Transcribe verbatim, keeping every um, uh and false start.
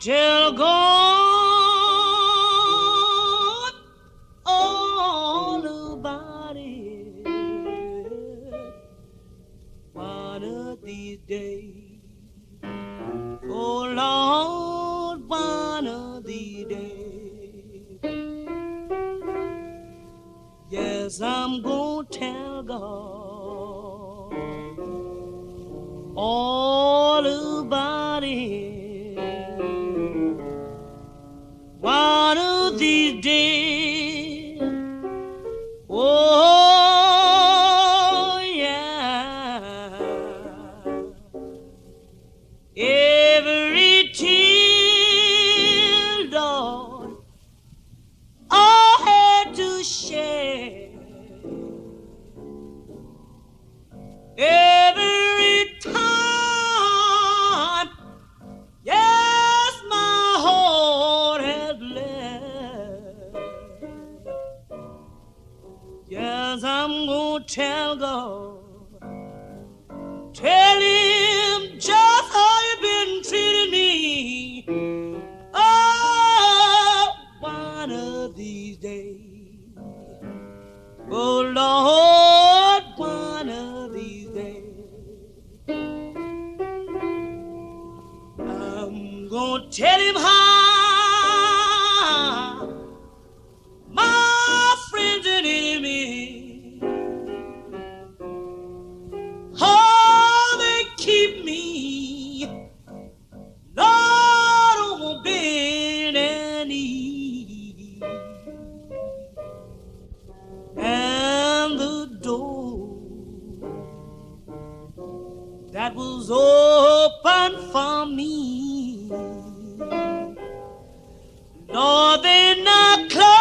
tell God all about it one of these days. Oh Lord, one of these days. Yes, I'm gonna tell God all about it one of these days. Oh yeah, every tear, Lord, I had to share. Every time, yes, my heart has bled. Yes, I'm gonna tell God, tell him just how you've been treating me. Oh, one of these days, oh Lord, one of these days. I'm gonna tell him how my friends and enemies, how they keep me, Lord, on bend and knee, and the door that was open for me, Lord, they not close.